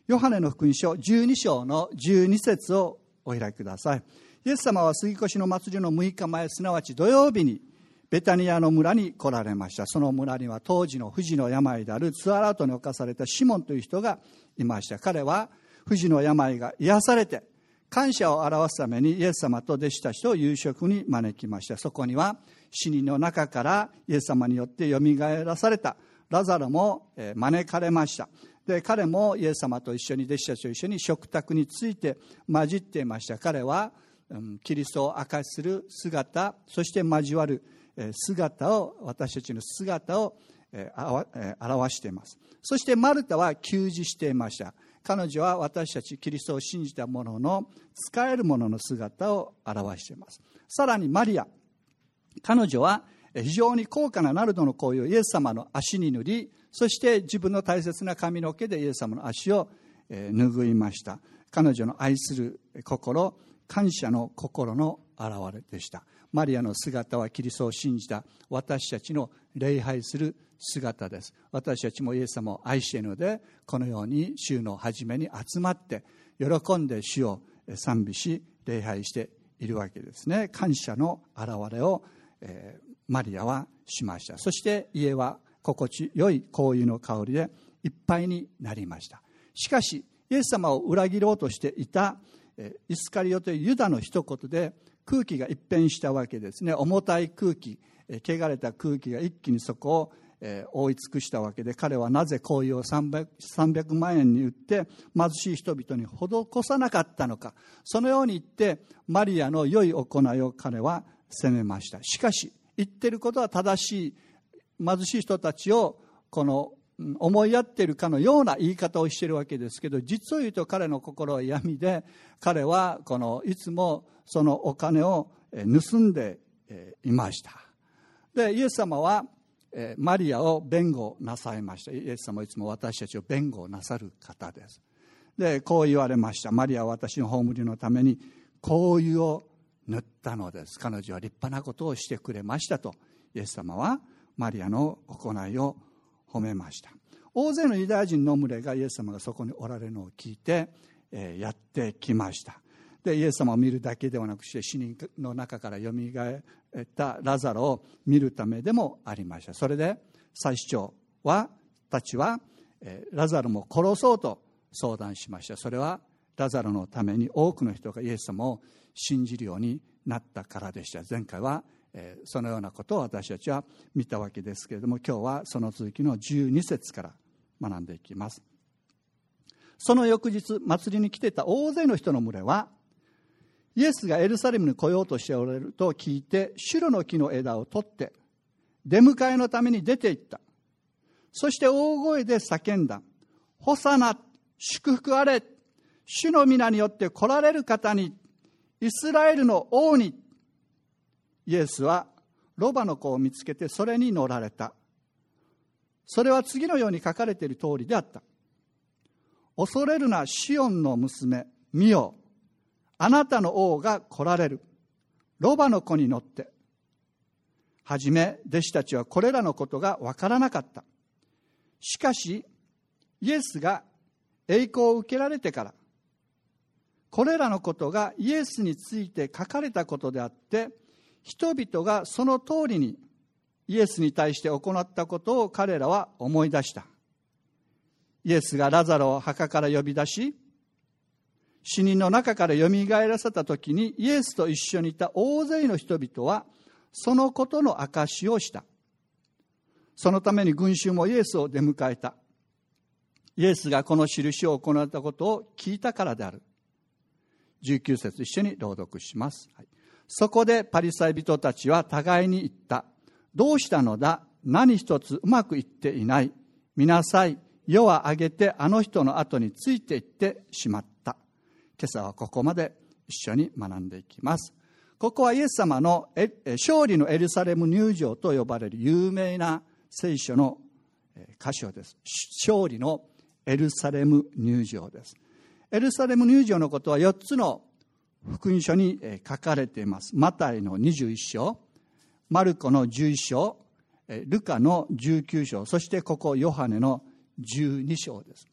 ヨハネの福音書12章の12節をお開きください。イエス様は杉越の祭りの6日前、すなわち土曜日にベタニアの村に来られました。その村には当時の不治の病であるツアラートに侵されたシモンという人がいました。彼は不治の病が癒されて感謝を表すためにイエス様と弟子たちと夕食に招きました。そこには死人の中からイエス様によってよみがえらされたラザロも招かれました。で、彼もイエス様と一緒に、弟子たちと一緒に食卓について混じっていました。彼はキリストを証しする姿、そして交わる姿を、私たちの姿を表しています。そしてマルタは給仕していました。彼女は私たちキリストを信じた者の使える者の姿を表しています。さらにマリア、彼女は非常に高価なナルドの香油をイエス様の足に塗り、そして自分の大切な髪の毛でイエス様の足を拭いました。彼女の愛する心、感謝の心の表れでした。マリアの姿はキリストを信じた私たちの礼拝する姿です。私たちもイエス様を愛しているので、このように週の初めに集まって喜んで主を賛美し礼拝しているわけですね。感謝の表れを、マリアはしました。そして家は心地よい香油の香りでいっぱいになりました。しかしイエス様を裏切ろうとしていたイスカリオというユダの一言で空気が一変したわけですね。重たい空気、汚れた空気が一気にそこを覆い尽くしたわけで、彼はなぜ香油を300万円に売って貧しい人々に施さなかったのか。そのように言ってマリアの良い行いを彼は責めました。しかし言ってることは正しい。貧しい人たちをこの思いやっているかのような言い方をしているわけですけど、実を言うと彼の心は闇で、彼はいつもそのお金を盗んでいました。で、イエス様はマリアを弁護なさいました。イエス様はいつも私たちを弁護なさる方です。で、こう言われました。マリアは私の葬りのために香油を塗ったのです。彼女は立派なことをしてくれましたと、イエス様はマリアの行いを褒めました。大勢のユダヤ人の群れがイエス様がそこにおられるのを聞いて、やってきました。で、イエス様を見るだけではなくして、死人の中からよみがえったラザロを見るためでもありました。それで祭司長たちはラザロも殺そうと相談しました。それはラザロのために多くの人がイエス様を信じるようになったからでした。前回はそのようなことを私たちは見たわけですけれども、今日はその続きの12節から学んでいきます。その翌日、祭りに来ていた大勢の人の群れは、イエスがエルサレムに来ようとしておられると聞いて、シュロの木の枝を取って出迎えのために出て行った。そして大声で叫んだ。ホサナ、祝福あれ、主の皆によって来られる方に、イスラエルの王に。イエスはロバの子を見つけてそれに乗られた。それは次のように書かれている通りであった。恐れるなシオンの娘、見よ、あなたの王が来られる。ロバの子に乗って。はじめ弟子たちはこれらのことがわからなかった。しかしイエスが栄光を受けられてから、これらのことがイエスについて書かれたことであって、人々がその通りにイエスに対して行ったことを彼らは思い出した。イエスがラザロを墓から呼び出し、死人の中からよみがえらせた時に、イエスと一緒にいた大勢の人々はそのことの証しをした。そのために群衆もイエスを出迎えた。イエスがこの印を行ったことを聞いたからである。19節一緒に朗読します。そこでパリサイ人たちは互いに言った。どうしたのだ？何一つうまくいっていない。見なさい。夜は明げてあの人の後についていってしまった。今朝はここまで一緒に学んでいきます。ここはイエス様の勝利のエルサレム入場と呼ばれる有名な聖書の箇所です。勝利のエルサレム入場です。エルサレム入場のことは4つの福音書に書かれています。マタイの21章、マルコの11章、ルカの19章、そしてここヨハネの12章です。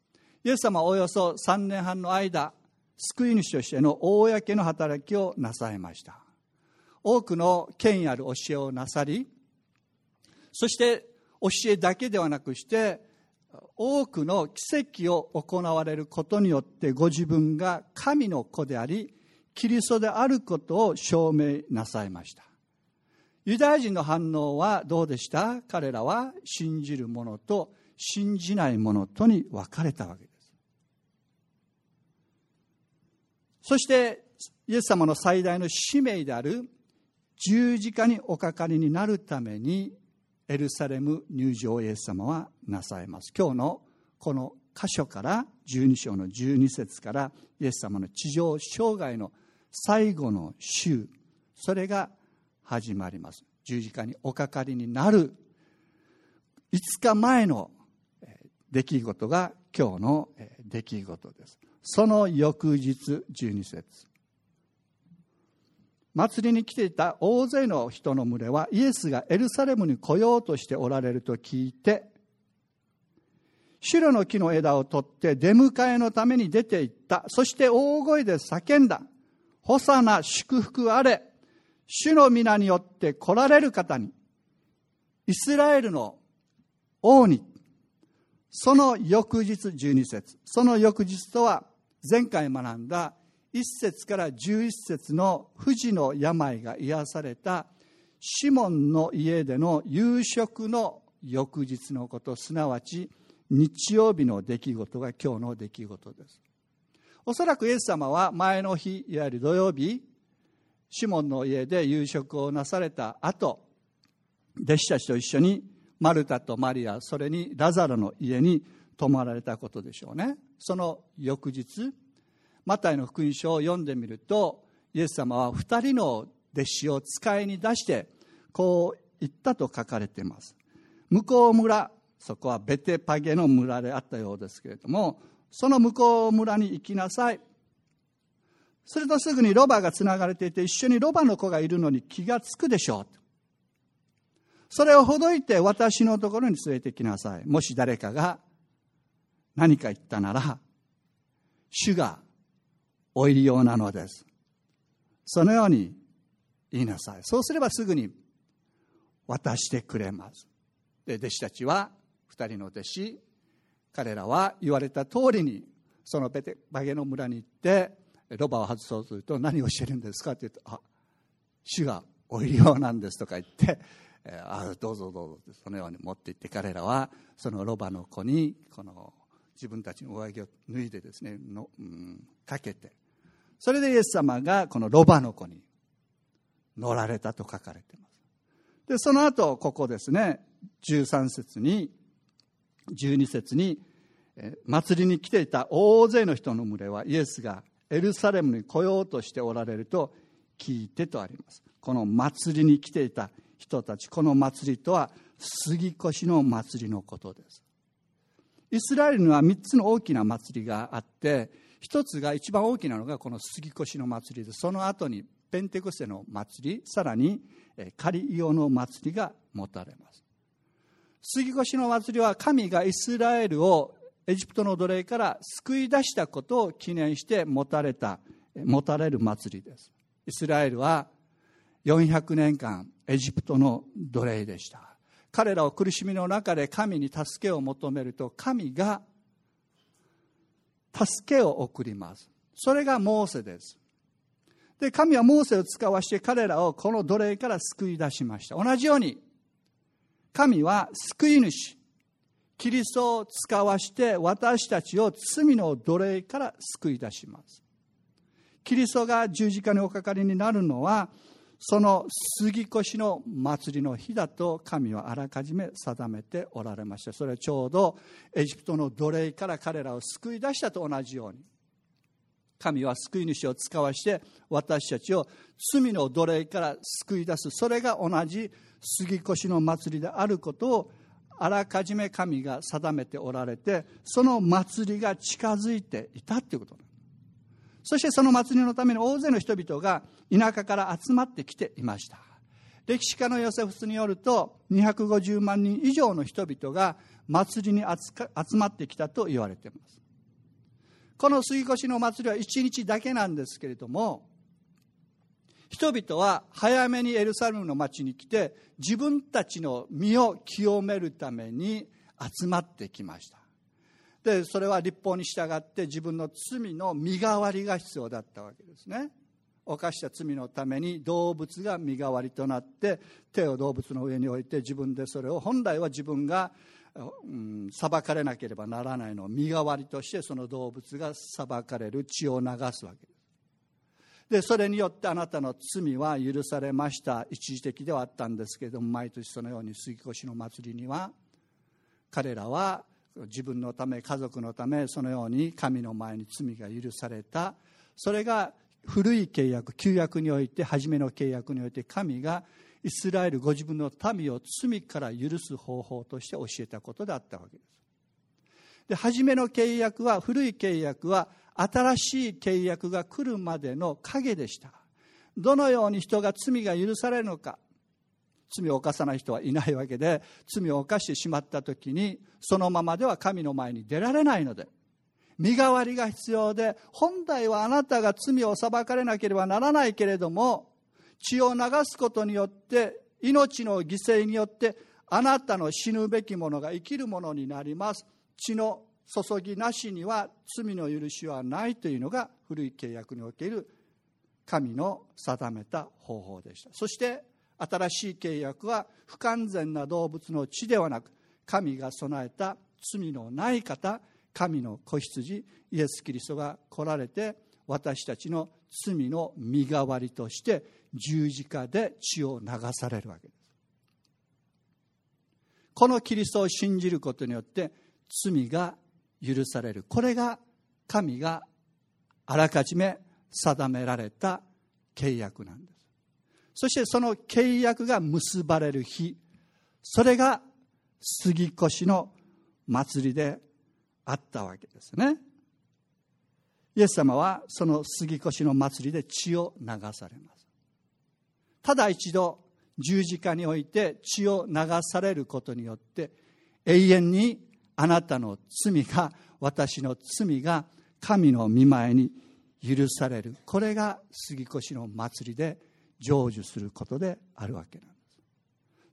イエス様はおよそ3年半の間、救い主としての公の働きをなさいました。多くの権威ある教えをなさり、そして教えだけではなくして多くの奇跡を行われることによってご自分が神の子でありキリストであることを証明なさいました。ユダヤ人の反応はどうでした？彼らは信じる者と信じない者とに分かれたわけです。そしてイエス様の最大の使命である十字架におかかりになるためにエルサレム入場をイエス様はなさいます。今日のこの箇所から12章の12節からイエス様の地上生涯の最後の週、それが始まります。十字架におかかりになる5日前の出来事が今日の出来事です。その翌日12節、祭りに来ていた大勢の人の群れはイエスがエルサレムに来ようとしておられると聞いて、シュロの木の枝を取って出迎えのために出て行った。そして大声で叫んだ。ホサナ、祝福あれ。主の皆によって来られる方に、イスラエルの王に。その翌日12節、その翌日とは前回学んだ1節から11節の不治の病が癒されたシモンの家での夕食の翌日のこと、すなわち日曜日の出来事が今日の出来事です。おそらくイエス様は前の日、いわゆる土曜日、シモンの家で夕食をなされた後、弟子たちと一緒にマルタとマリア、それにラザロの家に泊まられたことでしょうね。その翌日、マタイの福音書を読んでみると、イエス様は2人の弟子を使いに出してこう言ったと書かれています。向こう村、そこはベテパゲの村であったようですけれども、その向こう村に行きなさい。するとすぐにロバがつながれていて、一緒にロバの子がいるのに気がつくでしょう。それをほどいて私のところに連れてきなさい。もし誰かが何か言ったなら、主がお入り用なのです。そのように言いなさい。そうすればすぐに渡してくれます。で、弟子たちは、2人の弟子、彼らは言われた通りにそのベテパゲの村に行ってロバを外そうとすると、何をしてるんですかって言うと、主がお入り用なんですとか言って、どうぞどうぞってそのように持って行って、彼らはそのロバの子にこの自分たちの上着を脱いでですねかけて、それでイエス様がこのロバの子に乗られたと書かれています。でその後ここですね、13節に12節に、祭りに来ていた大勢の人の群れはイエスがエルサレムに来ようとしておられると聞いてとあります。この祭りに来ていた人たち、この祭りとは杉越の祭りのことです。イスラエルには3つの大きな祭りがあって、一つが一番大きなのがこの杉越の祭りです。その後にペンテコステの祭り、さらにカリイオの祭りが持たれます。杉越の祭りは神がイスラエルをエジプトの奴隷から救い出したことを記念して持たれる祭りです。イスラエルは400年間エジプトの奴隷でした。彼らを苦しみの中で神に助けを求めると、神が助けを送ります。それがモーセです。で、神はモーセを使わして彼らをこの奴隷から救い出しました。同じように神は救い主キリストを使わして私たちを罪の奴隷から救い出します。キリストが十字架におかかりになるのはその杉越の祭りの日だと神はあらかじめ定めておられました。それはちょうどエジプトの奴隷から彼らを救い出したと同じように、神は救い主を使わして私たちを罪の奴隷から救い出す、それが同じ杉越の祭りであることをあらかじめ神が定めておられて、その祭りが近づいていたということです。そしてその祭りのために大勢の人々が田舎から集まってきていました。歴史家のヨセフスによると250万人以上の人々が祭りに集まってきたと言われています。 この杉越の祭りは1日だけなんですけれども、人々は早めにエルサレムの町に来て、自分たちの身を清めるために集まってきました。で、それは律法に従って自分の罪の身代わりが必要だったわけですね。犯した罪のために動物が身代わりとなって、手を動物の上に置いて、自分でそれを、本来は自分が裁かれなければならないのを身代わりとして、その動物が裁かれる血を流すわけです。で、それによってあなたの罪は許されました。一時的ではあったんですけれども、毎年そのように杉越の祭りには、彼らは自分のため、家族のため、そのように神の前に罪が許された。それが古い契約、旧約において、初めの契約において、神がイスラエルご自分の民を罪から許す方法として教えたことであったわけです。で、初めの契約は、古い契約は新しい契約が来るまでの影でした。どのように人が罪が許されるのか。罪を犯さない人はいないわけで、罪を犯してしまった時に、そのままでは神の前に出られないので、身代わりが必要で、本来はあなたが罪を裁かれなければならないけれども、血を流すことによって、命の犠牲によって、あなたの死ぬべきものが生きるものになります。血の注ぎなしには罪の許しはないというのが古い契約における神の定めた方法でした。そして新しい契約は不完全な動物の血ではなく、神が備えた罪のない方、神の子羊イエス・キリストが来られて、私たちの罪の身代わりとして十字架で血を流されるわけです。このキリストを信じることによって罪が許される。これが神があらかじめ定められた契約なんです。そしてその契約が結ばれる日、それが杉越の祭りであったわけですね。イエス様はその杉越の祭りで血を流されます。ただ一度十字架において血を流されることによって、永遠にあなたの罪が、私の罪が神の御前に許される。これが杉越の祭りで成就することであるわけなんです。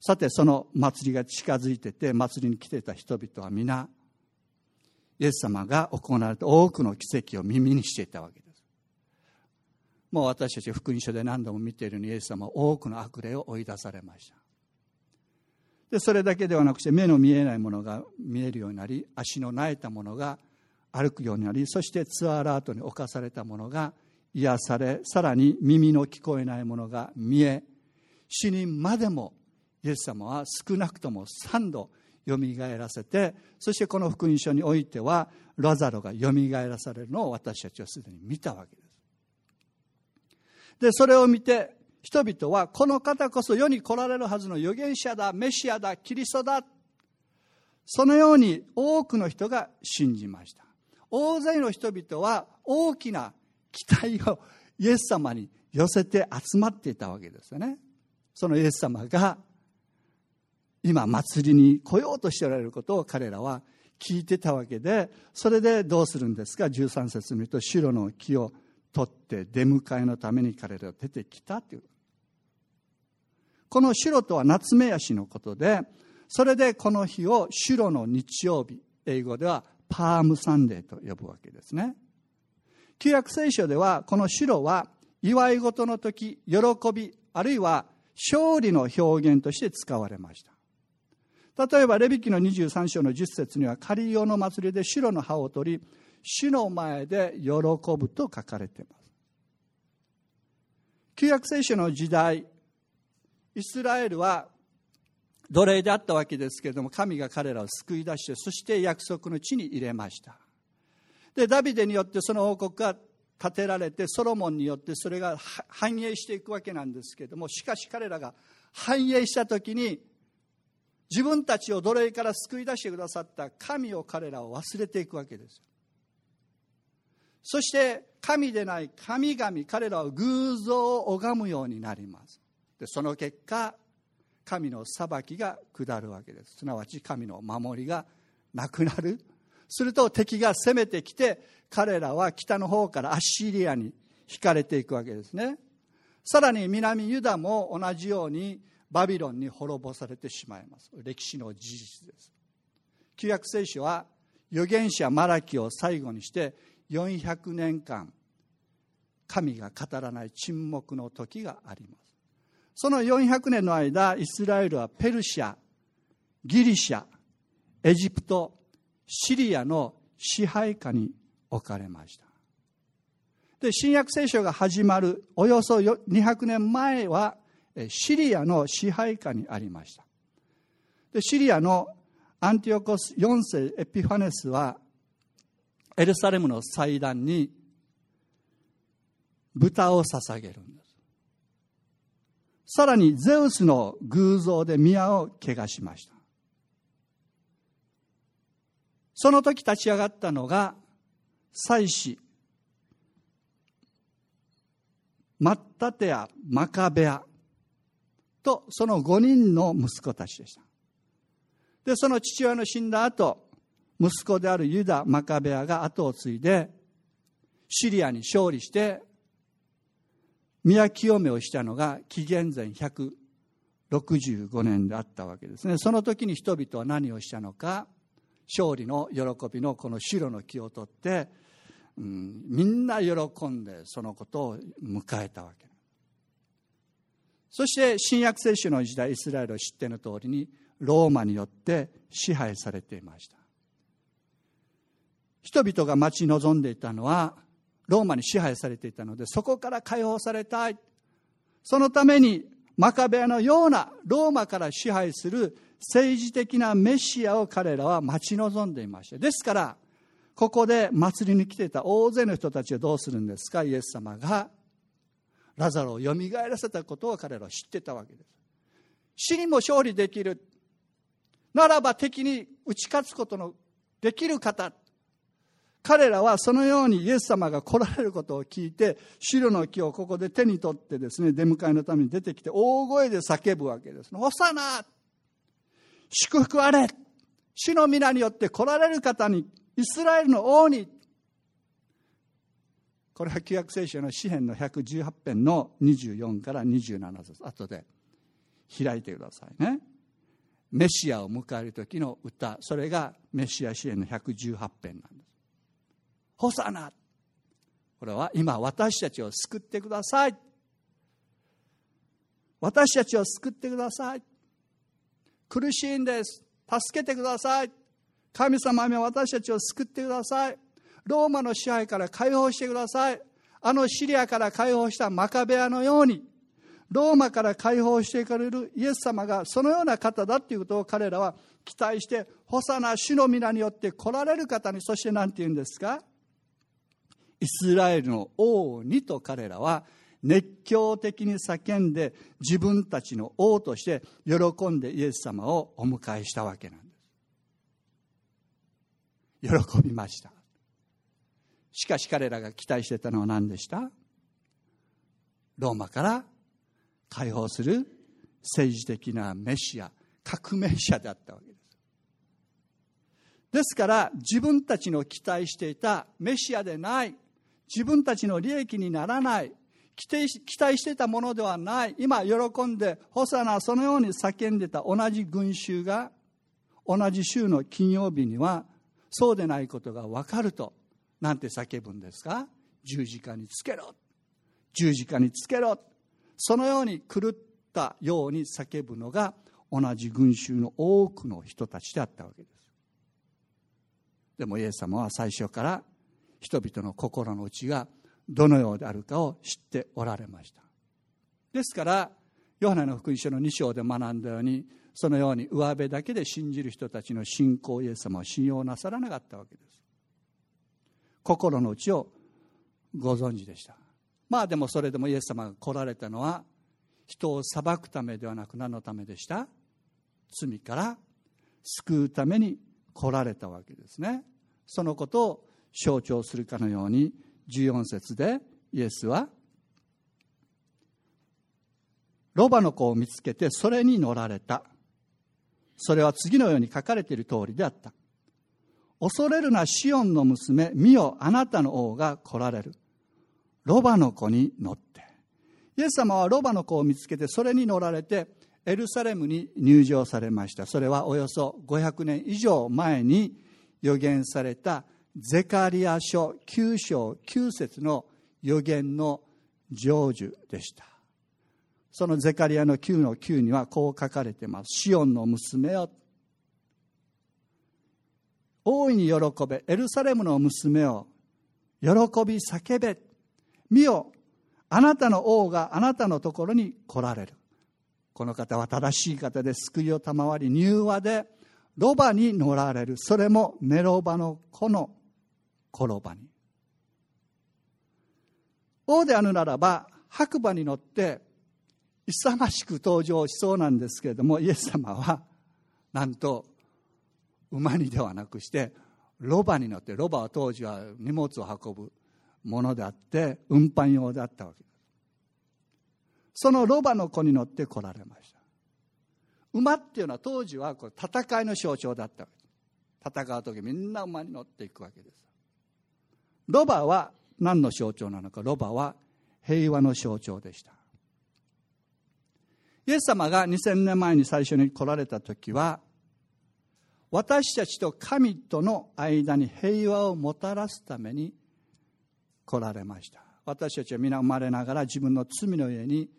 さて、その祭りが近づいてて、祭りに来ていた人々は皆、イエス様が行われた多くの奇跡を耳にしていたわけです。もう私たち福音書で何度も見ているように、イエス様は多くの悪霊を追い出されました。で、それだけではなくして、目の見えないものが見えるようになり、足の萎えたものが歩くようになり、そしてツアーラートに侵されたものが癒され、さらに耳の聞こえないものが見え、死人までもイエス様は少なくとも3度よみがえらせて、そしてこの福音書においてはラザロがよみがえらされるのを私たちはすでに見たわけです。で、それを見て人々は、この方こそ世に来られるはずの預言者だ、メシアだ、キリストだ、そのように多くの人が信じました。大勢の人々は大きな期待をイエス様に寄せて集まっていたわけですよね。そのイエス様が今祭りに来ようとしておられることを彼らは聞いてたわけで、それでどうするんですか。13節見ると、シュロの木を取って出迎えのために彼らが出てきたという。このシュロとは夏目足のことで、それでこの日をシュロの日曜日、英語ではパームサンデーと呼ぶわけですね。旧約聖書ではこのシュロは祝い事の時、喜び、あるいは勝利の表現として使われました。例えばレビ記の23章の10節には、狩り用の祭りでシュロの葉を取り、主の前で喜ぶと書かれています。旧約聖書の時代、イスラエルは奴隷であったわけですけれども、神が彼らを救い出して、そして約束の地に入れました。で、ダビデによってその王国が建てられて、ソロモンによってそれが繁栄していくわけなんですけれども、しかし彼らが繁栄した時に、自分たちを奴隷から救い出してくださった神を彼らを忘れていくわけです。そして神でない神々、彼らは偶像を拝むようになります。で、その結果、神の裁きが下るわけです。すなわち神の守りがなくなる。 すると敵が攻めてきて、彼らは北の方からアッシリアに引かれていくわけですね。さらに南ユダも同じようにバビロンに滅ぼされてしまいます。歴史の事実です。旧約聖書は預言者マラキを最後にして400年間神が語らない沈黙の時があります。その400年の間、イスラエルはペルシャ、ギリシャ、エジプト、シリアの支配下に置かれました。で、新約聖書が始まるおよそ200年前はシリアの支配下にありました。で、シリアのアンティオコス4世エピファネスはエルサレムの祭壇に豚を捧げるんです。さらにゼウスの偶像で宮を汚しました。その時立ち上がったのが祭司マッタテア・マカベアとその5人の息子たちでした。で、その父親の死んだ後、息子であるユダ・マカベアが後を継いでシリアに勝利して宮清めをしたのが紀元前165年であったわけですね。その時に人々は何をしたのか、勝利の喜びのこの白の木を取って、みんな喜んでそのことを迎えたわけ。そして新約聖書の時代、イスラエルを知っての通りにローマによって支配されていました。人々が待ち望んでいたのはローマに支配されていたので、そこから解放されたい。そのためにマカベアのようなローマから支配する政治的なメシアを彼らは待ち望んでいました。ですからここで祭りに来ていた大勢の人たちはどうするんですか。イエス様がラザロをよみがえらせたことを彼らは知ってたわけです。死にも勝利できるならば敵に打ち勝つことのできる方、彼らはそのようにイエス様が来られることを聞いて、白の木をここで手に取ってですね、出迎えのために出てきて大声で叫ぶわけです。ホサナ、祝福あれ、主の皆によって来られる方に、イスラエルの王に。これは旧約聖書の詩編の118編の24から27です。後で開いてくださいね。メシアを迎える時の歌、それがメシア詩編の118編なんです。ホサナ、これは今私たちを救ってください。私たちを救ってください。苦しいんです。助けてください。神様は私たちを救ってください。ローマの支配から解放してください。あのシリアから解放したマカベアのように、ローマから解放していかれるイエス様がそのような方だということを彼らは期待して、ホサナ、主の皆によって来られる方に、そして何て言うんですか、イスラエルの王にと彼らは熱狂的に叫んで、自分たちの王として喜んでイエス様をお迎えしたわけなんです。喜びました。しかし彼らが期待していたのは何でした？ローマから解放する政治的なメシア、革命者であったわけです。ですから自分たちの期待していたメシアでない、自分たちの利益にならない、期待していたものではない、今喜んでホサナ、そのように叫んでた同じ群衆が同じ週の金曜日にはそうでないことが分かると、なんて叫ぶんですか？十字架につけろ、十字架につけろ。そのように狂ったように叫ぶのが同じ群衆の多くの人たちであったわけです。でもイエス様は最初から人々の心の内がどのようであるかを知っておられました。ですからヨハネの福音書の2章で学んだように、そのように上辺だけで信じる人たちの信仰をイエス様は信用なさらなかったわけです。心の内をご存知でした。でもそれでもイエス様が来られたのは人を裁くためではなく、何のためでした？罪から救うために来られたわけですね。そのことを象徴するかのように14節でイエスはロバの子を見つけてそれに乗られた。それは次のように書かれている通りであった。 恐れるなシオンの娘、見よあなたの王が来られる。ロバの子に乗って。イエス様はロバの子を見つけて、それに乗られてエルサレムに入場されました。それはおよそ500年以上前に預言されたゼカリヤ書9章9節の預言の成就でした。そのゼカリヤの9の9にはこう書かれています。シオンの娘よ、大いに喜べ。エルサレムの娘を喜び叫べ。見よ、あなたの王があなたのところに来られる。この方は正しい方で、救いを賜り、柔和でロバに乗られる。それもメロバの子の子ロバに。王であるならば白馬に乗って勇ましく登場しそうなんですけれども、イエス様はなんと馬にではなくしてロバに乗って、ロバは当時は荷物を運ぶものであって運搬用であったわけです。そのロバの子に乗って来られました。馬っていうのは当時はこれ戦いの象徴だったわけです。戦う時みんな馬に乗っていくわけです。ロバは何の象徴なのか。ロバは平和の象徴でした。イエス様が2000年前に最初に来られた時は、私たちと神との間に平和をもたらすために来られました。私たちは皆生まれながら自分の罪のゆえに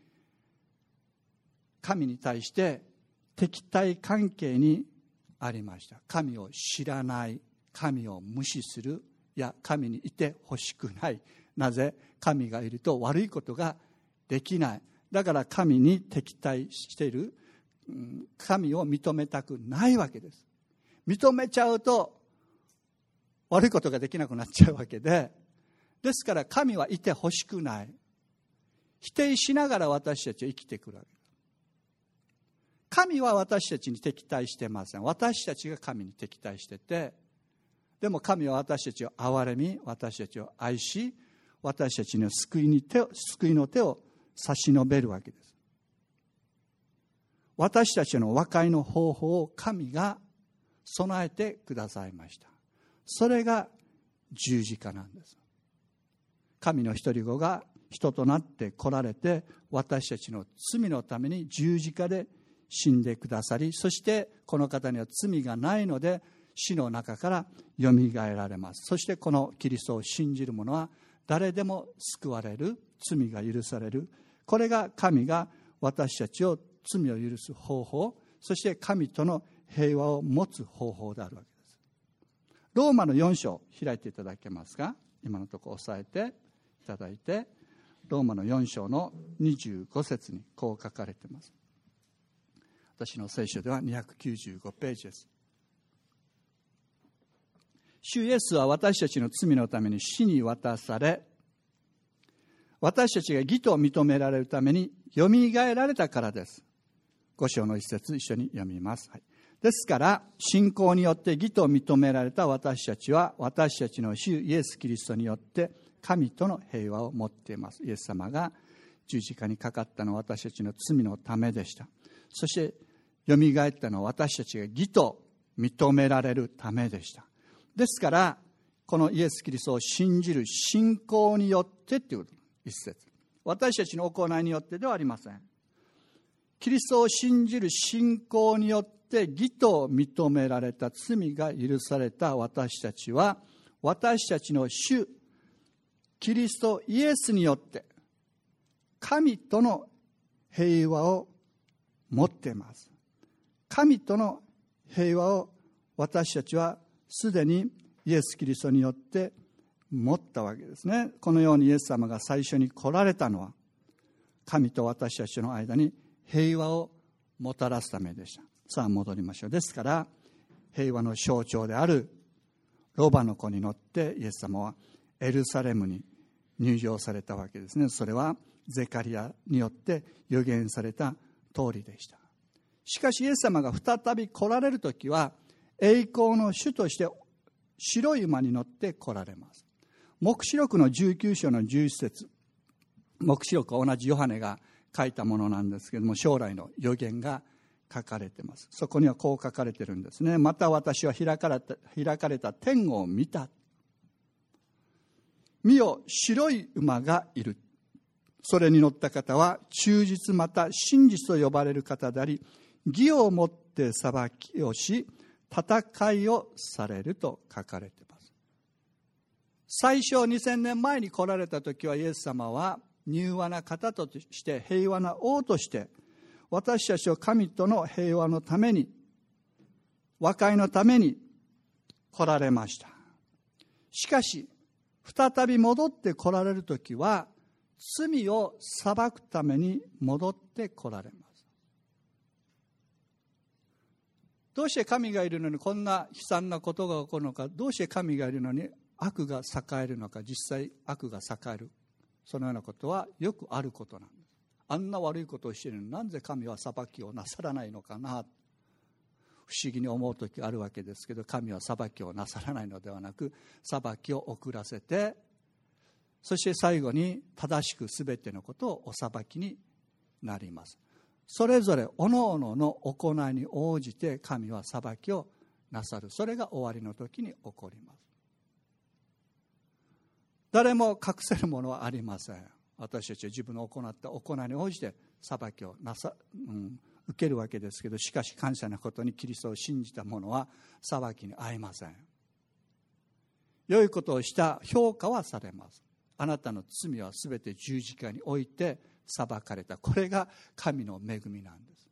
神に対して敵対関係にありました。神を知らない、神を無視する、いや神にいてほしくない。なぜ？神がいると悪いことができない。だから神に敵対している、神を認めたくないわけです。認めちゃうと悪いことができなくなっちゃうわけで、ですから神はいてほしくない。否定しながら私たちは生きてくるわけです。神は私たちに敵対してません。私たちが神に敵対してて、でも神は私たちを憐れみ、私たちを愛し、私たちの救いの手を差し伸べるわけです。私たちの和解の方法を神が備えてくださいました。それが十字架なんです。神の一人子が人となって来られて、私たちの罪のために十字架で死んでくださり、そしてこの方には罪がないので死の中からよみがえられます。そしてこのキリストを信じる者は誰でも救われる、罪が許される。これが神が私たちを罪を許す方法、そして神との平和を持つ方法であるわけです。ローマの4章開いていただけますか。今のところ押さえていただいて、ローマの4章の25節にこう書かれています。私の聖書では295ページです。主イエスは私たちの罪のために死に渡され、私たちが義と認められるためによみがえられたからです。5章の一節一緒に読みます。はい、ですから信仰によって義と認められた私たちは、私たちの主イエスキリストによって神との平和を持っています。イエス様が十字架にかかったのは私たちの罪のためでした。そしてよみがえったのは私たちが義と認められるためでした。ですからこのイエスキリストを信じる信仰によってということ、一節、私たちの行いによってではありません。キリストを信じる信仰によって義と認められた、罪が許された私たちは、私たちの主キリストイエスによって神との平和を持っています。神との平和を私たちはすでにイエス・キリストによって持ったわけですね。このようにイエス様が最初に来られたのは、神と私たちの間に平和をもたらすためでした。さあ戻りましょう。ですから平和の象徴であるロバの子に乗ってイエス様はエルサレムに入場されたわけですね。それはゼカリヤによって預言された通りでした。しかしイエス様が再び来られるときは、栄光の主として白い馬に乗って来られます。黙示録の19章の11節、黙示録は同じヨハネが書いたものなんですけれども、将来の預言が書かれています。そこにはこう書かれているんですね。また私は開かれた天を見た。見よ、白い馬がいる。それに乗った方は忠実また真実と呼ばれる方であり、義をもって裁きをし、戦いをされると書かれています。最初2000年前に来られた時はイエス様は柔和な方として平和な王として私たちを神との平和のために和解のために来られました。しかし再び戻って来られる時は罪を裁くために戻って来られます。どうして神がいるのにこんな悲惨なことが起こるのか、どうして神がいるのに悪が栄えるのか、実際悪が栄える、そのようなことはよくあることなんです。あんな悪いことをしているのになぜ神は裁きをなさらないのかな、不思議に思う時あるわけですけど、神は裁きをなさらないのではなく、裁きを遅らせて、そして最後に正しく全てのことをお裁きになります。それぞれ各々の行いに応じて神は裁きをなさる。それが終わりの時に起こります。誰も隠せるものはありません。私たちは自分の行った行いに応じて裁きを受けるわけですけど、しかし感謝なことにキリストを信じた者は裁きに遭いません。良いことをした評価はされます。あなたの罪はすべて十字架に置いて裁かれた。これが神の恵みなんです。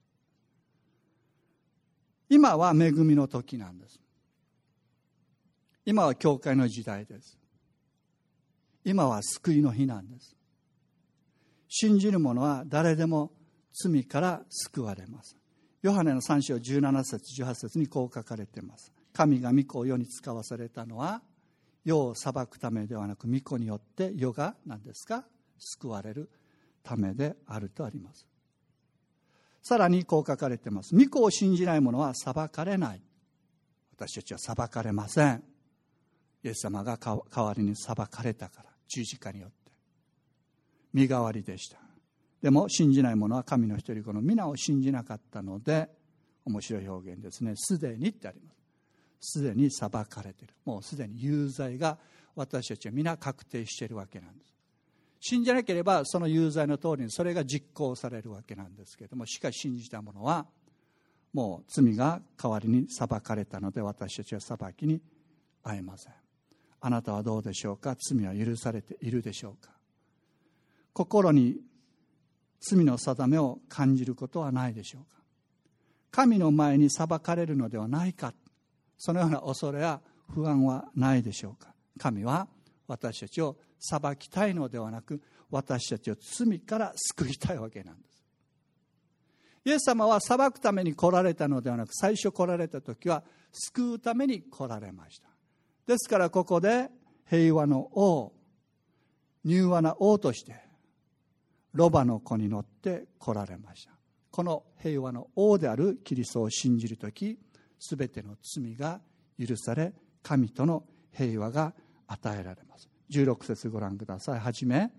今は恵みの時なんです。今は教会の時代です。今は救いの日なんです。信じる者は誰でも罪から救われます。ヨハネの3章17節18節にこう書かれています。神が御子を世に使わされたのは世を裁くためではなく、御子によって世が何ですか、救われるためであるとあります。さらにこう書かれています。御子を信じない者は裁かれない。私たちは裁かれません。イエス様が代わりに裁かれたから、十字架によって身代わりでした。でも信じない者は神の一人子の皆を信じなかったので、面白い表現ですね。すでにってあります。すでに裁かれている。もうすでに有罪が私たちは皆確定しているわけなんです。信じなければその有罪の通りにそれが実行されるわけなんですけれども、しかし信じた者はもう罪が代わりに裁かれたので、私たちは裁きに遭えません。あなたはどうでしょうか。罪は許されているでしょうか。心に罪の定めを感じることはないでしょうか。神の前に裁かれるのではないか、そのような恐れや不安はないでしょうか。神は私たちを裁きたいのではなく、私たちを罪から救いたいわけなんです。イエス様は裁くために来られたのではなく、最初来られた時は救うために来られました。ですからここで平和の王、柔和な王としてロバの子に乗って来られました。この平和の王であるキリストを信じるとき、すべての罪が許され、神との平和が与えられます。16節ご覧ください。はじめ、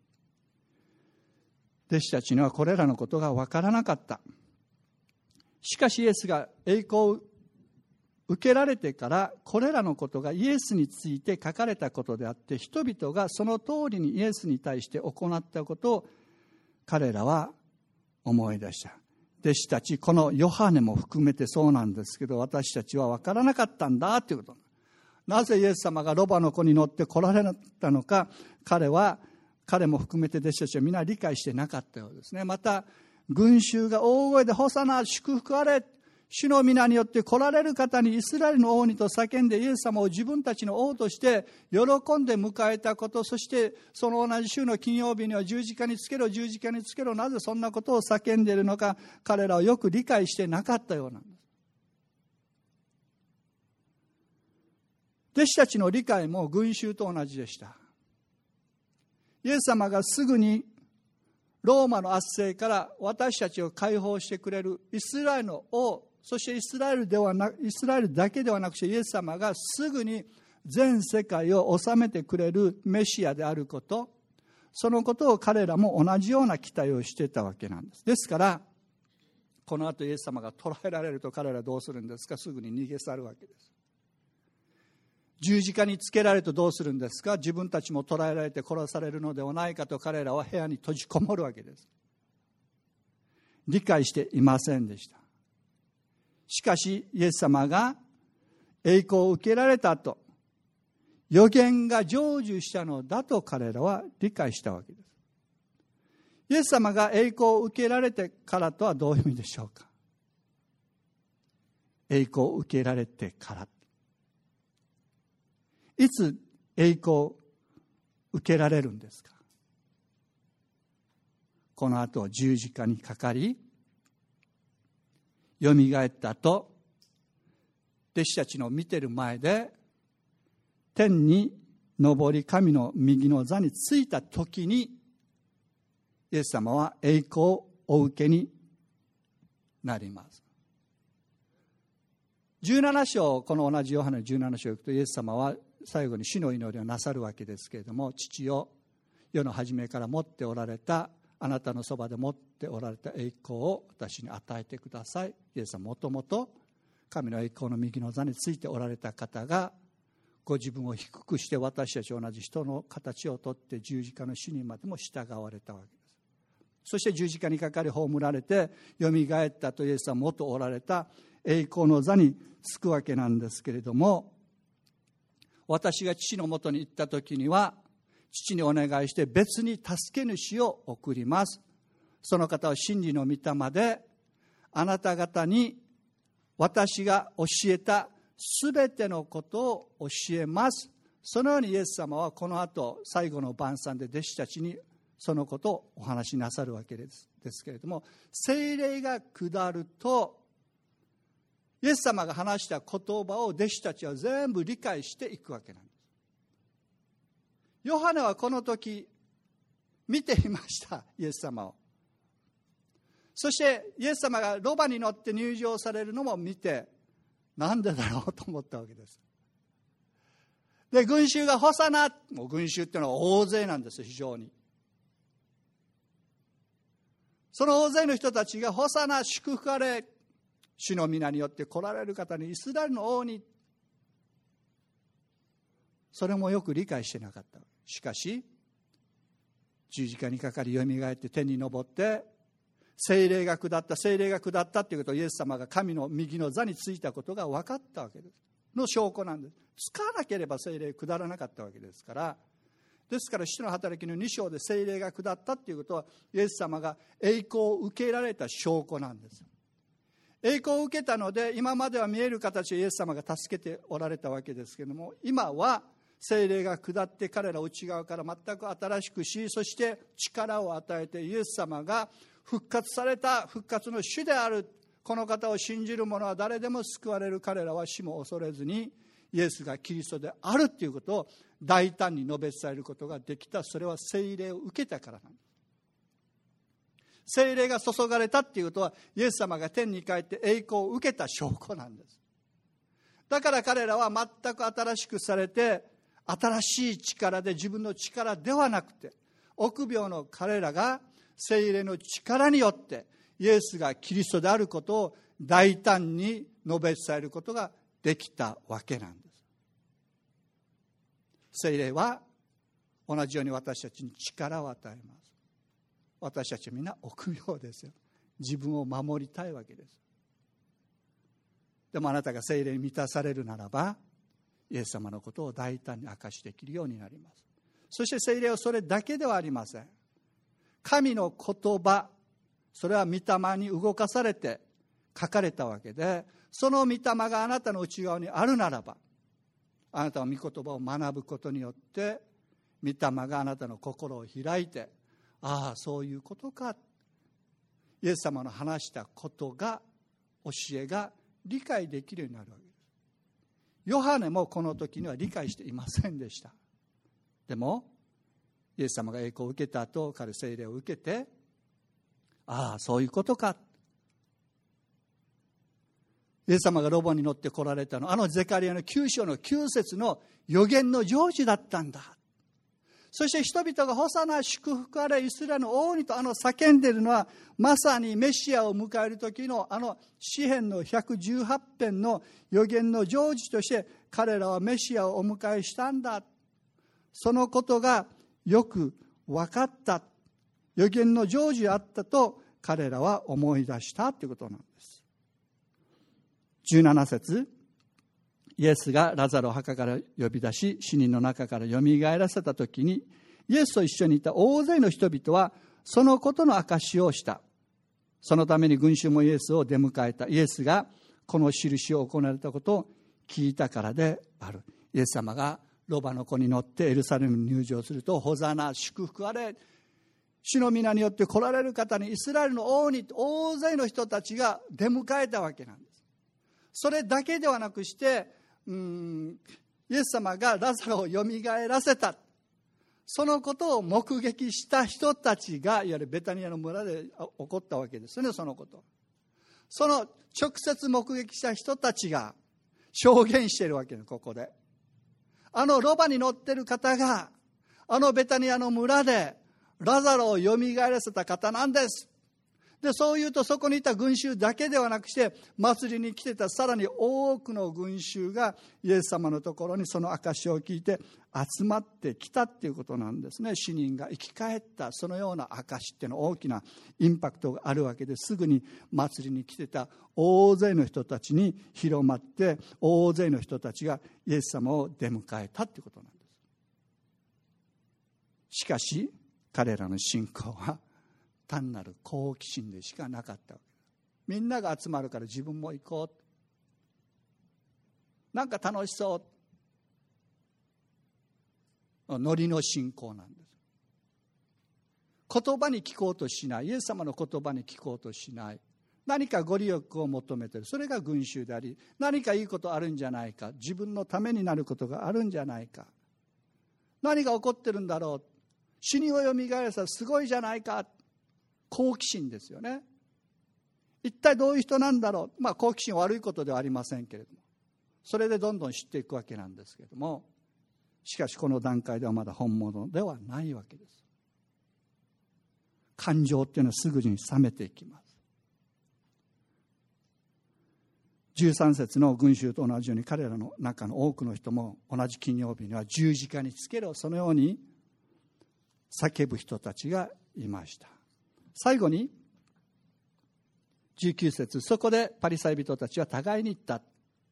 弟子たちにはこれらのことが分からなかった。しかしイエスが栄光を受けられてから、これらのことがイエスについて書かれたことであって、人々がその通りにイエスに対して行ったことを彼らは思い出した。弟子たち、このヨハネも含めてそうなんですけど、私たちは分からなかったんだということ。なぜイエス様がロバの子に乗って来られたのか、彼も含めて弟子たちは皆理解してなかったようですね。また群衆が大声でホサナ、祝福あれ、主の皆によって来られる方にイスラエルの王にと叫んで、イエス様を自分たちの王として喜んで迎えたこと、そしてその同じ週の金曜日には十字架につけろ、十字架につけろ、なぜそんなことを叫んでいるのか、彼らはよく理解してなかったようなんです。弟子たちの理解も群衆と同じでした。イエス様がすぐにローマの圧政から私たちを解放してくれるイスラエルの王、そしてイスラエルだけではなくて、イエス様がすぐに全世界を治めてくれるメシアであること、そのことを彼らも同じような期待をしていたわけなんです。ですからこの後イエス様が捕らえられると彼らはどうするんですか？すぐに逃げ去るわけです。十字架につけられるとどうするんですか？自分たちも捕らえられて殺されるのではないかと彼らは部屋に閉じこもるわけです。理解していませんでした。しかしイエス様が栄光を受けられたと、予言が成就したのだと彼らは理解したわけです。イエス様が栄光を受けられてからとはどういう意味でしょうか？栄光を受けられてから。いつ栄光を受けられるんですか？この後十字架にかかり、よみがえった後、弟子たちの見てる前で、天に昇り神の右の座についた時に、イエス様は栄光をお受けになります。17章、この同じヨハネの17章に行くと、イエス様は最後に主の祈りをなさるわけですけれども、父よ、世の初めから持っておられた、あなたのそばで持っておられた栄光を私に与えてください。イエス様はもともと神の栄光の右の座についておられた方が、ご自分を低くして私たち同じ人の形をとって十字架の死にまでも従われたわけです。そして十字架にかかり葬られてよみがえったとイエス様は元おられた栄光の座につくわけなんですけれども、私が父のもとに行った時には、父にお願いして別に助け主を送ります。その方は真理の御霊で、あなた方に私が教えたすべてのことを教えます。そのようにイエス様はこの後最後の晩餐で弟子たちにそのことをお話しなさるわけですけれども、聖霊が下ると、イエス様が話した言葉を弟子たちは全部理解していくわけなんです。ヨハネはこの時見ていました、イエス様を。そしてイエス様がロバに乗って入場されるのも見て、なんでだろうと思ったわけです。で、群衆がホサナ、もう群衆っていうのは大勢なんです、非常に。その大勢の人たちがホサナ、祝福あれ、主の皆によって来られる方に、イスラエルの王に、それもよく理解してなかった。しかし十字架にかかりよみがえって天に昇って、聖霊が下ったということをイエス様が神の右の座についたことが分かったわけですの証拠なんです。つかなければ聖霊下らなかったわけですから。ですから使徒の働きの2章で聖霊が下ったということは、イエス様が栄光を受けられた証拠なんです。栄光を受けたので、今までは見える形でイエス様が助けておられたわけですけれども、今は聖霊が下って彼ら内側から全く新しくし、そして力を与えて、イエス様が復活された復活の主である、この方を信じる者は誰でも救われる。彼らは死も恐れずにイエスがキリストであるということを大胆に述べ伝えることができた。それは聖霊を受けたからなんです。聖霊が注がれたっていうことは、イエス様が天に帰って栄光を受けた証拠なんです。だから彼らは全く新しくされて、新しい力で、自分の力ではなくて、臆病の彼らが聖霊の力によってイエスがキリストであることを大胆に述べ伝えることができたわけなんです。聖霊は同じように私たちに力を与えます。私たちはみんな臆病ですよ。自分を守りたいわけです。でもあなたが聖霊に満たされるならば、イエス様のことを大胆に明かしできるようになります。そして聖霊はそれだけではありません。神の言葉、それは御霊に動かされて書かれたわけで、その御霊があなたの内側にあるならば、あなたは御言葉を学ぶことによって、御霊があなたの心を開いて、ああそういうことか、イエス様の話したことが、教えが理解できるようになるわけです。ヨハネもこの時には理解していませんでした。でもイエス様が栄光を受けた後、彼聖霊を受けて、ああそういうことか、イエス様がロバに乗って来られたの、ゼカリヤの9章の9節の予言の成就だったんだ。 そして人々がホサナ祝福あれイスラエルの王にと叫んでいるのは、まさにメシアを迎える時の詩編の118編の預言の成就として彼らはメシアをお迎えしたんだ。そのことがよく分かった。預言の成就あったと彼らは思い出したということなんです。17節、イエスがラザロを墓から呼び出し、死人の中からよみがえらせたときに、イエスと一緒にいた大勢の人々はそのことの証しをした。そのために群衆もイエスを出迎えた。イエスがこの印を行われたことを聞いたからである。イエス様がロバの子に乗ってエルサレムに入場すると、ホザナ祝福あれ、主の皆によって来られる方に、イスラエルの王に大勢の人たちが出迎えたわけなんです。それだけではなくして、イエス様がラザロをよみがえらせた、そのことを目撃した人たちが、いわゆるベタニアの村で起こったわけですね。そのこと、その直接目撃した人たちが証言しているわけです。ここでロバに乗っている方がベタニアの村でラザロをよみがえらせた方なんです。で、そう言うと、そこにいた群衆だけではなくして、祭りに来てたさらに多くの群衆がイエス様のところにその証を聞いて集まってきたっていうことなんですね。死人が生き返った、そのような証っていうの大きなインパクトがあるわけです。すぐに祭りに来てた大勢の人たちに広まって、大勢の人たちがイエス様を出迎えたっていうことなんです。しかし彼らの信仰は単なる好奇心でしかなかったわけです。みんなが集まるから自分も行こう、なんか楽しそう、ノリの信仰なんです。言葉に聞こうとしない、イエス様の言葉に聞こうとしない、何かご利益を求めている、それが群衆であり、何かいいことあるんじゃないか、自分のためになることがあるんじゃないか、何が起こってるんだろう、死人をよみがえらせたらすごいじゃないか、好奇心ですよね。一体どういう人なんだろう。好奇心は悪いことではありませんけれども、それでどんどん知っていくわけなんですけれども、しかしこの段階ではまだ本物ではないわけです。感情っていうのはすぐに冷めていきます。13節の群衆と同じように、彼らの中の多くの人も同じ金曜日には十字架につけろ、そのように叫ぶ人たちがいました。最後に19節、そこでパリサイ人たちは互いに言った。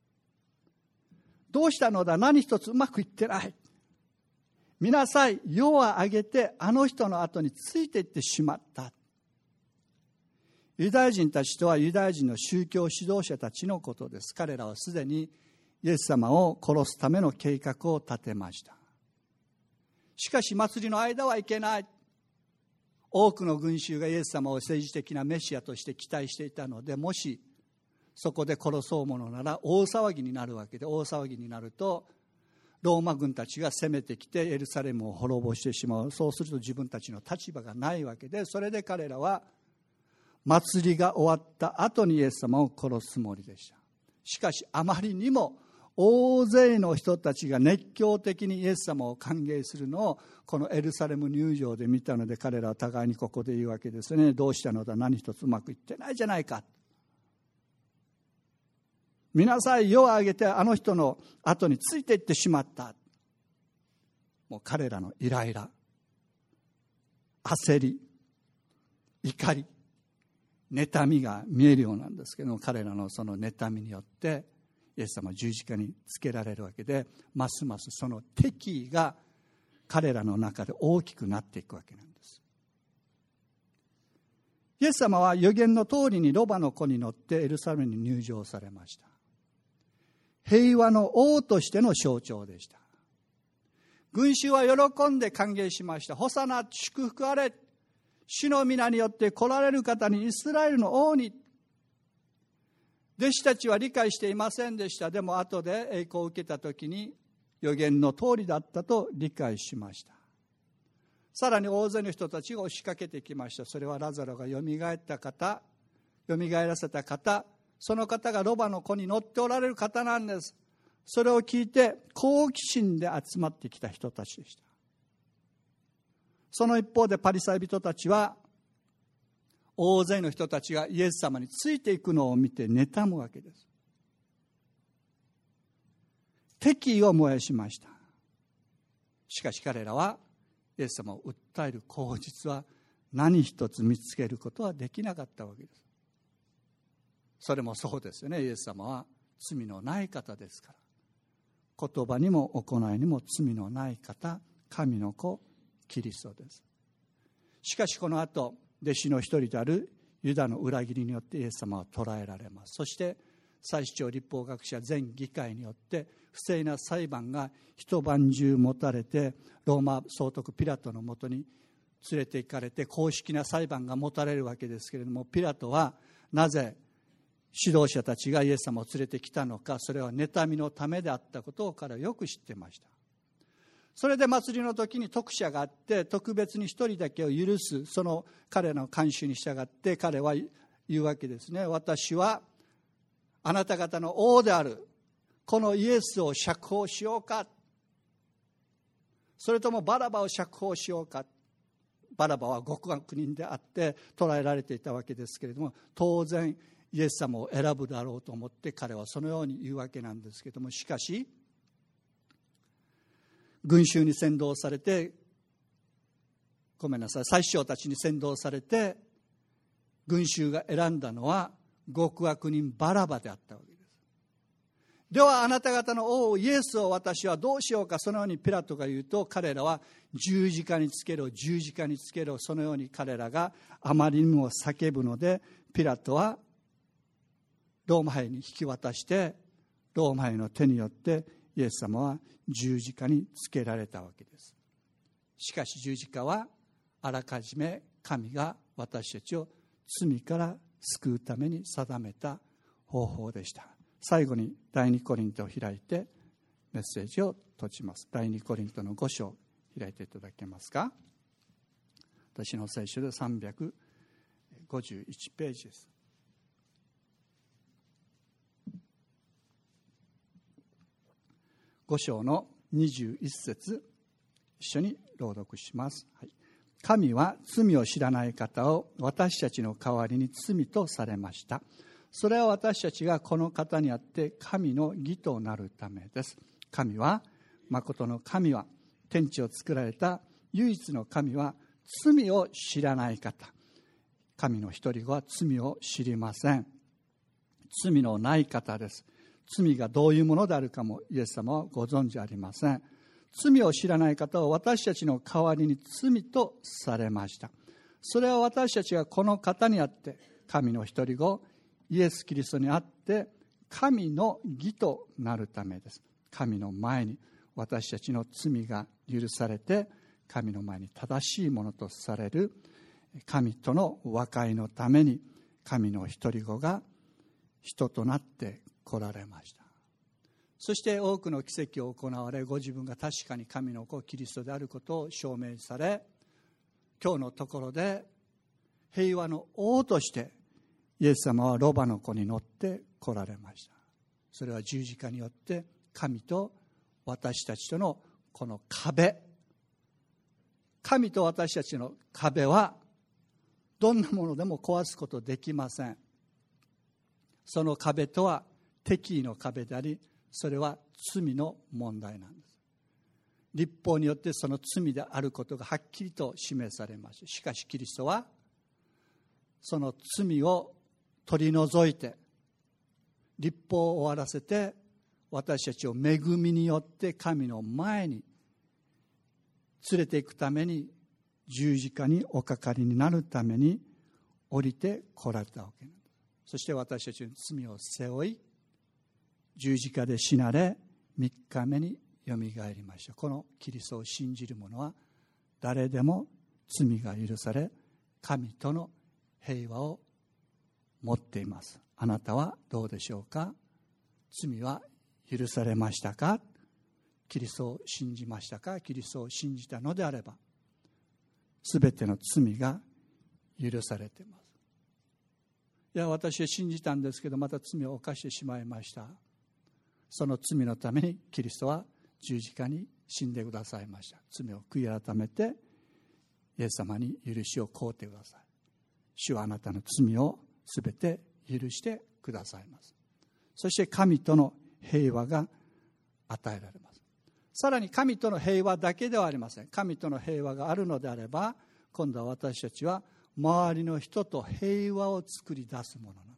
どうしたのだ、何一つうまくいってない。見なさい、夜を上げてあの人の後についていってしまった。ユダヤ人たちとはユダヤ人の宗教指導者たちのことです。彼らはすでにイエス様を殺すための計画を立てました。しかし祭りの間はいけない。多くの群衆がイエス様を政治的なメシアとして期待していたので、もしそこで殺そうものなら大騒ぎになるわけで、大騒ぎになるとローマ軍たちが攻めてきてエルサレムを滅ぼしてしまう。そうすると自分たちの立場がないわけで、それで彼らは祭りが終わった後にイエス様を殺すつもりでした。しかしあまりにも大勢の人たちが熱狂的にイエス様を歓迎するのをこのエルサレム入場で見たので、彼らは互いにここで言うわけですね。どうしたのだ、何一つうまくいってないじゃないか。見なさい、夜を上げてあの人の後についていってしまった。もう彼らのイライラ、焦り、怒り、妬みが見えるようなんですけども、彼らのその妬みによってイエス様は十字架につけられるわけで、ますますその敵意が彼らの中で大きくなっていくわけなんです。イエス様は預言の通りにロバの子に乗ってエルサレムに入場されました。平和の王としての象徴でした。群衆は喜んで歓迎しました。ホサナ、祝福あれ、主の皆によって来られる方に、イスラエルの王に。弟子たちは理解していませんでした。でも後で栄光を受けた時に預言の通りだったと理解しました。さらに大勢の人たちが押しかけてきました。それはラザロがよみがえった方、よみがえらせた方、その方がロバの子に乗っておられる方なんです。それを聞いて好奇心で集まってきた人たちでした。 その一方でパリサイ人たちは、大勢の人たちがイエス様についていくのを見て妬むわけです。敵意を燃やしました。しかし彼らはイエス様を訴える口実は何一つ見つけることはできなかったわけです。それもそうですよね。イエス様は罪のない方ですから。言葉にも行いにも罪のない方、神の子、キリストです。しかしこの後、弟子の一人であるユダの裏切りによってイエス様は捕らえられます。そして祭司長、立法学者、全議会によって不正な裁判が一晩中持たれて、ローマ総督ピラトのもとに連れて行かれて公式な裁判が持たれるわけですけれども、ピラトはなぜ指導者たちがイエス様を連れてきたのか、それは妬みのためであったことを彼はよく知ってました。それで祭りの時に特赦があって、特別に一人だけを許す、その彼の慣習に従って彼は言うわけですね。私はあなた方の王であるこのイエスを釈放しようか、それともバラバを釈放しようか。バラバは極悪人であって捕らえられていたわけですけれども、当然イエス様を選ぶだろうと思って彼はそのように言うわけなんですけれども、しかし群衆に扇動されて、祭司長たちに扇動されて群衆が選んだのは極悪人バラバであったわけです。ではあなた方の王イエスを私はどうしようか、そのようにピラトが言うと、彼らは十字架につけろ、十字架につけろ、そのように彼らがあまりにも叫ぶので、ピラトはローマ兵に引き渡して、ローマ兵の手によってイエス様は十字架につけられたわけです。しかし十字架はあらかじめ神が私たちを罪から救うために定めた方法でした。最後に第二コリントを開いてメッセージを閉じます。第二コリントの5章開いていただけますか。私の聖書で351ページです。5章の21節、一緒に朗読します。はい、神は罪を知らない方を私たちの代わりに罪とされました。それは私たちがこの方にあって神の義となるためです。神は、誠の神は、天地を作られた唯一の神は罪を知らない方。神の一人子は罪を知りません。罪のない方です。罪がどういうものであるかもイエス様はご存じありません。罪を知らない方を私たちの代わりに罪とされました。それは私たちがこの方にあって神の一人子イエス・キリストにあって神の義となるためです。神の前に私たちの罪が許されて神の前に正しいものとされる神との和解のために神の一人子が人となって来られました。そして多くの奇跡を行われ、ご自分が確かに神の子キリストであることを証明され、今日のところで平和の王としてイエス様はロバの子に乗って来られました。それは十字架によって神と私たちとのこの壁、神と私たちの壁はどんなものでも壊すことできません。その壁とは敵意の壁であり、それは罪の問題なんです。律法によってその罪であることがはっきりと示されます。しかしキリストはその罪を取り除いて、律法を終わらせて、私たちを恵みによって神の前に連れていくために、十字架におかかりになるために降りて来られたわけなんです。そして私たちの罪を背負い、十字架で死なれ、3日目によみがえりました。このキリストを信じる者は誰でも罪が許され、神との平和を持っています。あなたはどうでしょうか。罪は許されましたか。キリストを信じましたか。キリストを信じたのであれば、すべての罪が許されています。いや、私は信じたんですけど、また罪を犯してしまいました。その罪のためにキリストは十字架に死んでくださいました。罪を悔い改めてイエス様に許しを請うてください。主はあなたの罪をすべて許してくださいます。そして神との平和が与えられます。さらに神との平和だけではありません。神との平和があるのであれば、今度は私たちは周りの人と平和を作り出すものなんです。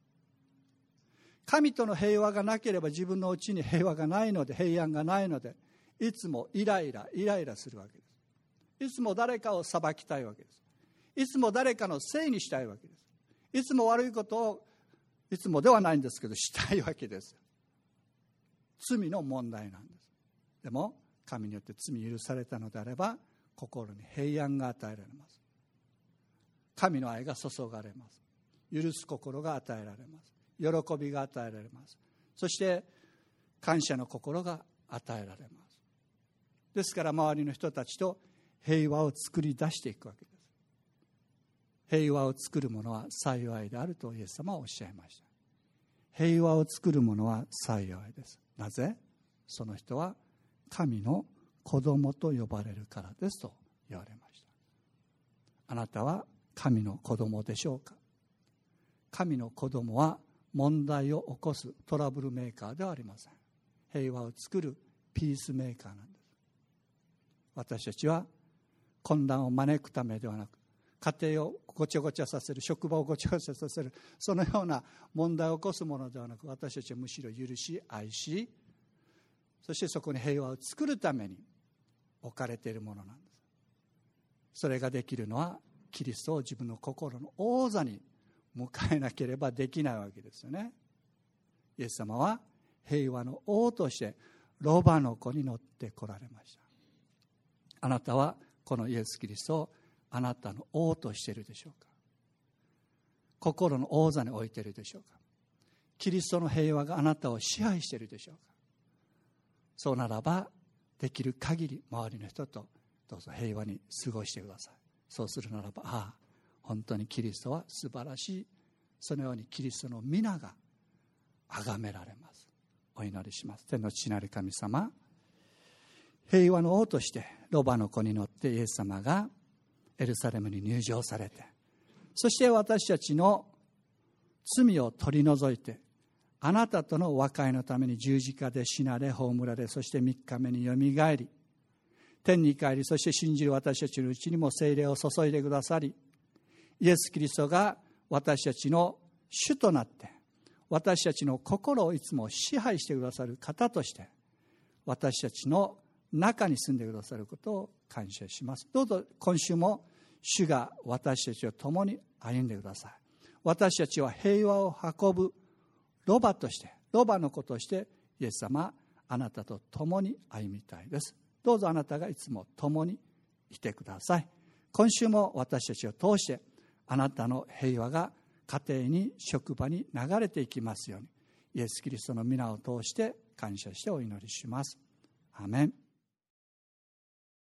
神との平和がなければ自分のうちに平和がないので、平安がないので、いつもイライラするわけです。いつも誰かを裁きたいわけです。いつも誰かのせいにしたいわけです。いつも悪いことを、いつもではないんですけど、したいわけです。罪の問題なんです。でも神によって罪許されたのであれば、心に平安が与えられます。神の愛が注がれます。許す心が与えられます。喜びが与えられます。そして感謝の心が与えられます。ですから周りの人たちと平和を作り出していくわけです。平和を作る者は幸いであるとイエス様はおっしゃいました。平和を作る者は幸いです。なぜ？その人は神の子供と呼ばれるからですと言われました。あなたは神の子供でしょうか？神の子供は問題を起こすトラブルメーカーではありません。平和を作るピースメーカーなんです。私たちは混乱を招くためではなく、家庭をごちゃごちゃさせる、職場をごちゃごちゃさせる、そのような問題を起こすものではなく、私たちはむしろ許し愛し、そしてそこに平和を作るために置かれているものなんです。それができるのはキリストを自分の心の王座に迎えなければできないわけですよね。イエス様は平和の王としてロバの子に乗って来られました。あなたはこのイエス・キリストをあなたの王としているでしょうか？心の王座に置いているでしょうか？キリストの平和があなたを支配しているでしょうか？そうならばできる限り周りの人とどうぞ平和に過ごしてください。そうするならば、本当にキリストは素晴らしい。そのようにキリストの皆が崇められます。お祈りします。天の父なる神様、平和の王としてロバの子に乗ってイエス様がエルサレムに入場されて、そして私たちの罪を取り除いて、あなたとの和解のために十字架で死なれ葬られ、そして3日目によみがえり、天に帰り、そして信じる私たちのうちにも聖霊を注いでくださり、イエス・キリストが私たちの主となって、私たちの心をいつも支配してくださる方として、私たちの中に住んでくださることを感謝します。どうぞ今週も主が私たちと共に歩んでください。私たちは平和を運ぶロバとして、ロバの子としてイエス様、あなたと共に歩みたいです。どうぞあなたがいつも共にいてください。今週も私たちを通してあなたの平和が家庭に職場に流れていきますように、イエス・キリストの皆を通して感謝してお祈りします。アーメン。